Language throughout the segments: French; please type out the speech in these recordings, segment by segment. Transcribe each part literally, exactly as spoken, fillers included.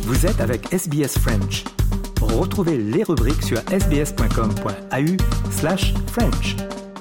Vous êtes avec S B S French. Retrouvez les rubriques sur sbs.com.au slash French.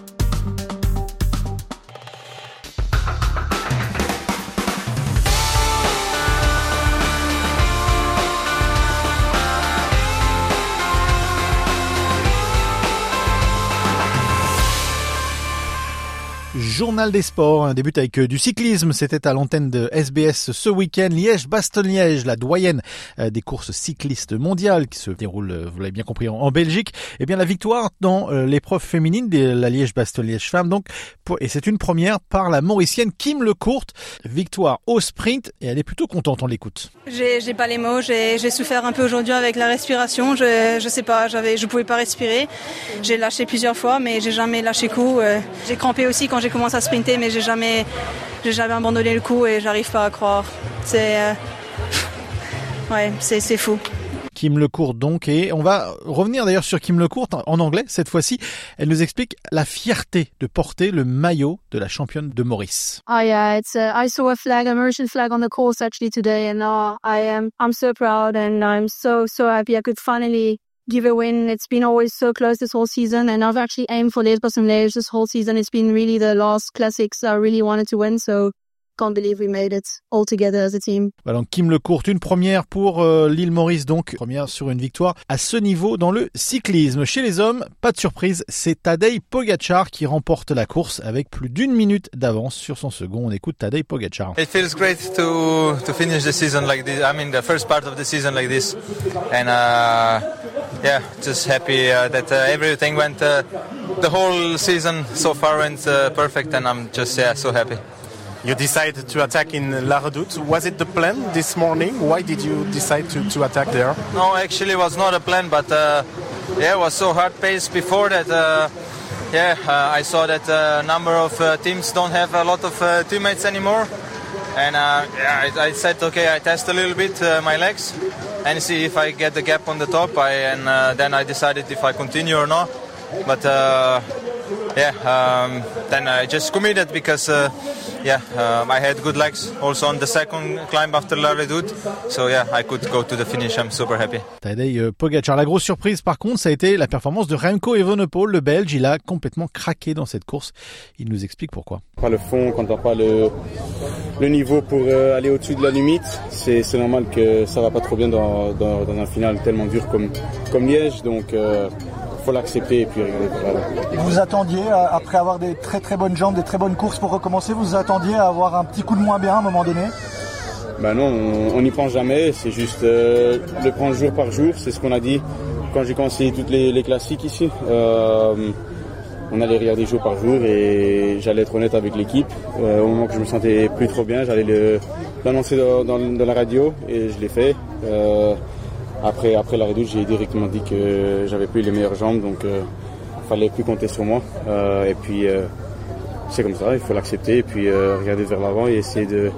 Journal des sports, un début avec du cyclisme, c'était à l'antenne de S B S ce week-end, Liège-Bastogne-Liège, la doyenne des courses cyclistes mondiales qui se déroule, vous l'avez bien compris, en Belgique. Eh bien la victoire dans l'épreuve féminine de la Liège-Bastogne-Liège femme, donc, et c'est une première par la Mauricienne Kim Lecourt, victoire au sprint, et elle est plutôt contente, on l'écoute. J'ai, j'ai pas les mots, j'ai, j'ai souffert un peu aujourd'hui avec la respiration, je, je sais pas, j'avais, je pouvais pas respirer, j'ai lâché plusieurs fois, mais j'ai jamais lâché coup, j'ai crampé aussi quand j'ai commencé à sprinter, mais j'ai jamais, j'ai jamais abandonné le coup et j'arrive pas à croire. C'est, euh, ouais, c'est, c'est fou. Kim Lecourt donc, et on va revenir d'ailleurs sur Kim Lecourt en anglais cette fois-ci. Elle nous explique la fierté de porter le maillot de la championne de Maurice. Oh yeah, it's uh, I saw a flag, a Mauritian flag on the course actually today, and uh, I am I'm so proud and I'm so so happy I could finally give a win. It's been always so close this whole season, and I've actually aimed for Liège-Bastogne-Liège this whole season. It's been really the last classics I really wanted to win, so can't believe we made it all together as a team. Voilà, donc Kim Lecourt, une première pour euh, l'île Maurice, donc première sur une victoire à ce niveau dans le cyclisme. Chez les hommes, pas de surprise, c'est Tadej Pogačar qui remporte la course avec plus d'une minute d'avance sur son second. On écoute Tadej Pogačar. It feels great to to finish the season like this. I mean, the first part of the season like this, and uh, yeah, just happy uh, that uh, everything went. Uh, the whole season so far went uh, perfect, and I'm just yeah so happy. You decided to attack in La Redoute. Was it the plan this morning? Why did you decide to, to attack there? No, actually it was not a plan, but uh, yeah, it was so hard paced before that. Uh, yeah, uh, I saw that a uh, number of uh, teams don't have a lot of uh, teammates anymore, and uh, yeah, I, I said okay, I test a little bit uh, my legs and see if I get the gap on the top. I, and uh, then I decided if I continue or not. But uh, yeah, um, then I just committed because. Uh, Yeah, um, I had good legs also on the second climb after La Redoute, so yeah, I could go to the finish. I'm super happy. Tadej Pogačar. La grosse surprise, par contre, ça a été la performance de Remco Evenepoel, le Belge. Il a complètement craqué dans cette course. Il nous explique pourquoi. Pas le fond, quand on n'a pas le, le niveau pour euh, aller au-dessus de la limite, c'est, c'est normal que ça va pas trop bien dans, dans, dans un final tellement dur comme, comme Liège, donc. Euh, faut l'accepter et puis regarder par là. Vous attendiez, après avoir des très très bonnes jambes, des très bonnes courses pour recommencer, vous attendiez à avoir un petit coup de moins bien à un moment donné? Ben non, on n'y pense jamais, c'est juste euh, le prendre jour par jour, c'est ce qu'on a dit quand j'ai commencé toutes les, les classiques ici. Euh, on allait regarder jour par jour et j'allais être honnête avec l'équipe. Euh, au moment que je me sentais plus trop bien, j'allais le, l'annoncer dans, dans, dans la radio et je l'ai fait. Euh, Après, après la Redoute, j'ai directement dit que j'avais plus les meilleures jambes, donc il euh, fallait plus compter sur moi. Euh, et puis euh, c'est comme ça, il faut l'accepter et puis euh, regarder vers l'avant et essayer de,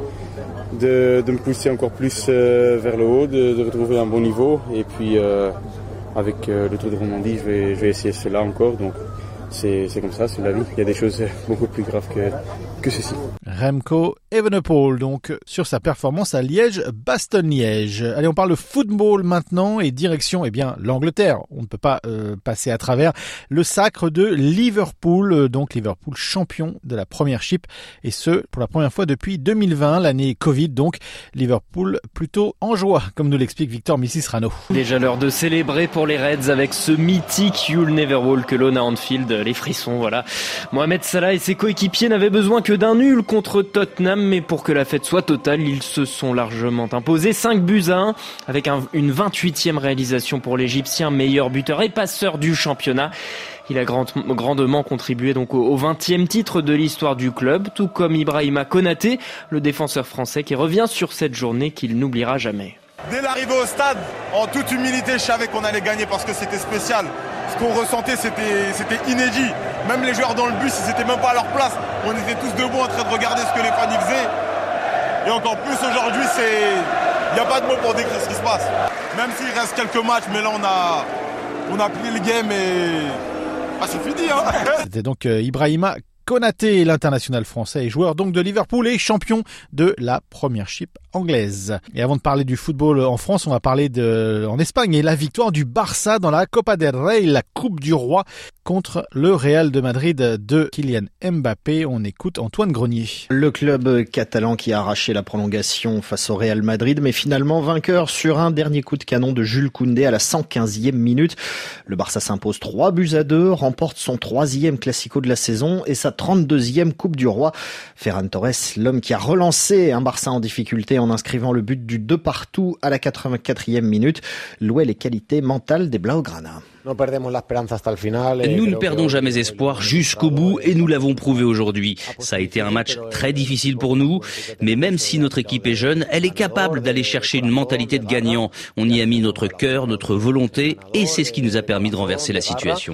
de, de me pousser encore plus euh, vers le haut, de, de retrouver un bon niveau. Et puis euh, avec euh, le Tour de Romandie, je vais, je vais essayer cela encore. Donc c'est, c'est comme ça, c'est la vie. Il y a des choses beaucoup plus graves que, que ceci. Remco Evenepoel, donc, sur sa performance à Liège-Bastogne-Liège. Allez, on parle de football maintenant et direction, eh bien, l'Angleterre. On ne peut pas euh, passer à travers le sacre de Liverpool, donc Liverpool champion de la Premiership, et ce, pour la première fois depuis deux mille vingt, l'année Covid, donc Liverpool plutôt en joie, comme nous l'explique Victor Missisrano. Déjà l'heure de célébrer pour les Reds avec ce mythique You'll Never Walk Alone à Anfield, les frissons, voilà. Mohamed Salah et ses coéquipiers n'avaient besoin que d'un nul contre Tottenham, mais pour que la fête soit totale, ils se sont largement imposés. cinq buts à un, avec un, une vingt-huitième réalisation pour l'Égyptien, meilleur buteur et passeur du championnat. Il a grand, grandement contribué donc au, au vingtième titre de l'histoire du club, tout comme Ibrahima Konaté, le défenseur français qui revient sur cette journée qu'il n'oubliera jamais. Dès l'arrivée au stade, en toute humilité, je savais qu'on allait gagner parce que c'était spécial. Ce qu'on ressentait, c'était, c'était inédit. Même les joueurs dans le bus, ils n'étaient même pas à leur place. On était tous debout en train de regarder ce que les fans y faisaient. Et encore plus aujourd'hui, c'est... il n'y a pas de mots pour décrire ce qui se passe. Même s'il reste quelques matchs, mais là on a, on a plié le game et... Ah, c'est fini, hein. C'était donc euh, Ibrahima Konaté, l'international français et joueur donc de Liverpool et champion de la Premiership anglaise. Et avant de parler du football en France, on va parler de, en Espagne et la victoire du Barça dans la Copa del Rey, la Coupe du Roi contre le Real de Madrid de Kylian Mbappé. On écoute Antoine Grenier. Le club catalan qui a arraché la prolongation face au Real Madrid, mais finalement vainqueur sur un dernier coup de canon de Jules Koundé à la cent quinzième minute. Le Barça s'impose trois buts à deux, remporte son troisième classico de la saison et sa trente-deuxième Coupe du Roi. Ferran Torres, l'homme qui a relancé un Barça en difficulté en inscrivant le but du deux partout à la quatre-vingt-quatrième minute, louait les qualités mentales des Blaugrana. Nous ne perdons jamais espoir jusqu'au bout et nous l'avons prouvé aujourd'hui. Ça a été un match très difficile pour nous, mais même si notre équipe est jeune, elle est capable d'aller chercher une mentalité de gagnant. On y a mis notre cœur, notre volonté et c'est ce qui nous a permis de renverser la situation.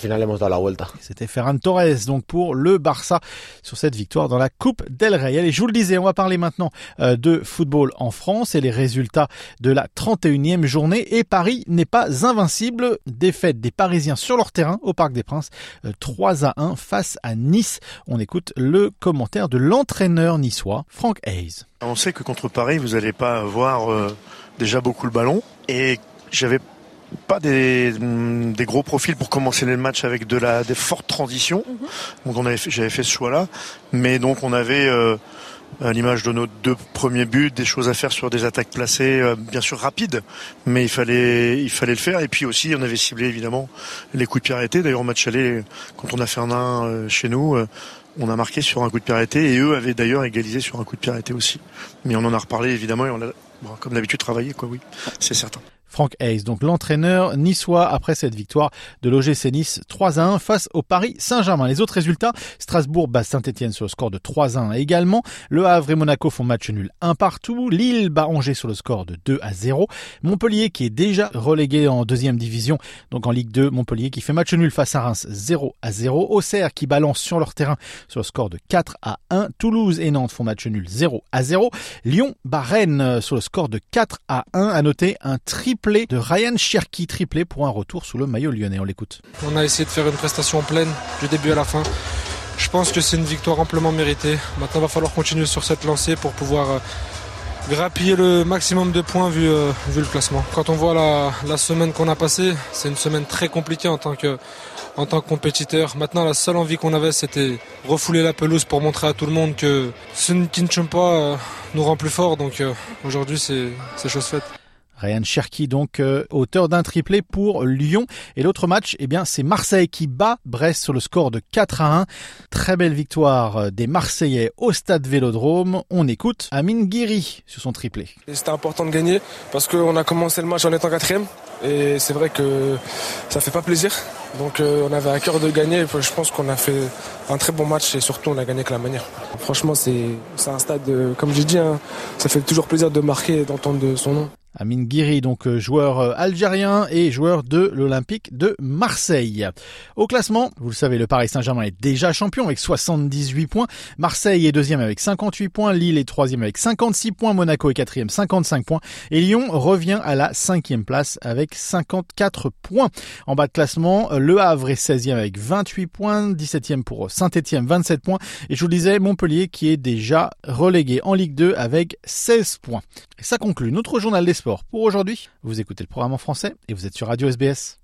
C'était Ferran Torres donc pour le Barça sur cette victoire dans la Coupe del Rey. Allez, je vous le disais, on va parler maintenant euh, de football en France et les résultats de la trente et unième journée. Et Paris n'est pas invincible. Défaite des Parisiens sur leur terrain au Parc des Princes, euh, trois à un face à Nice. On écoute le commentaire de l'entraîneur niçois, Franck Hayes. On sait que contre Paris, vous n'allez pas avoir euh, déjà beaucoup le ballon. Et j'avais pas des, des gros profils pour commencer les matchs avec de la des fortes transitions. Mm-hmm. Donc on avait fait, j'avais fait ce choix-là, mais donc on avait euh, à l'image de nos deux premiers buts des choses à faire sur des attaques placées, euh, bien sûr rapides, mais il fallait il fallait le faire. Et puis aussi on avait ciblé évidemment les coups de pied arrêtés. D'ailleurs au match aller, quand on a fait un un euh, chez nous, euh, on a marqué sur un coup de pied arrêté et eux avaient d'ailleurs égalisé sur un coup de pied arrêté aussi. Mais on en a reparlé évidemment et on a bon, comme d'habitude travaillé quoi, oui, c'est certain. Franck Hayes, donc l'entraîneur niçois après cette victoire de l'O G C Nice trois à un face au Paris Saint-Germain. Les autres résultats, Strasbourg bat Saint-Etienne sur le score de trois à un également. Le Havre et Monaco font match nul un partout. Lille bat Angers sur le score de deux à zéro. Montpellier qui est déjà relégué en deuxième division, donc en Ligue deux. Montpellier qui fait match nul face à Reims zéro à zéro. Auxerre qui balance sur leur terrain sur le score de quatre à un. Toulouse et Nantes font match nul zéro à zéro. Lyon bat Rennes sur le score de quatre à un. À noter un triple de Ryan Cherki, triplé pour un retour sous le maillot lyonnais. On l'écoute. On a essayé de faire une prestation pleine du début à la fin. Je pense que c'est une victoire amplement méritée. Maintenant, il va falloir continuer sur cette lancée pour pouvoir euh, grappiller le maximum de points vu, euh, vu le classement. Quand on voit la, la semaine qu'on a passée, c'est une semaine très compliquée en tant que, en tant que compétiteur. Maintenant, la seule envie qu'on avait, c'était refouler la pelouse pour montrer à tout le monde que ce qui ne chante pas euh, nous rend plus fort. Donc euh, aujourd'hui, c'est, c'est chose faite. Ryan Cherki, donc euh, auteur d'un triplé pour Lyon. Et l'autre match, eh bien, c'est Marseille qui bat Brest sur le score de quatre à un. Très belle victoire des Marseillais au stade Vélodrome. On écoute Amine Guiri sur son triplé. Et c'était important de gagner parce qu'on a commencé le match en étant quatrième. Et c'est vrai que ça fait pas plaisir. Donc euh, on avait à cœur de gagner. Et je pense qu'on a fait un très bon match et surtout on a gagné avec la manière. Franchement, c'est, c'est un stade, euh, comme j'ai dit, hein, ça fait toujours plaisir de marquer et d'entendre son nom. Amine Guiri, donc joueur algérien et joueur de l'Olympique de Marseille. Au classement, vous le savez, le Paris Saint-Germain est déjà champion avec soixante-dix-huit points. Marseille est deuxième avec cinquante-huit points. Lille est troisième avec cinquante-six points. Monaco est quatrième, cinquante-cinq points. Et Lyon revient à la cinquième place avec cinquante-quatre points. En bas de classement, Le Havre est seizième avec vingt-huit points. dix-septième pour Saint-Etienne, vingt-sept points. Et je vous le disais, Montpellier qui est déjà relégué en Ligue deux avec seize points. Et ça conclut notre journal des sports pour aujourd'hui. Vous écoutez le programme en français et vous êtes sur Radio S B S.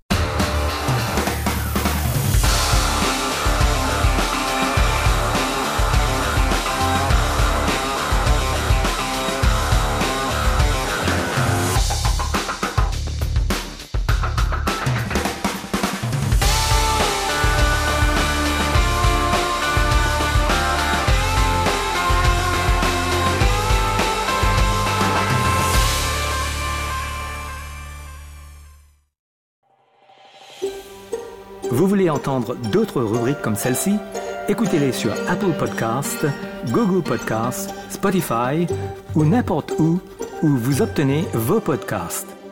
Vous voulez entendre d'autres rubriques comme celle-ci? Écoutez-les sur Apple Podcasts, Google Podcasts, Spotify ou n'importe où où vous obtenez vos podcasts.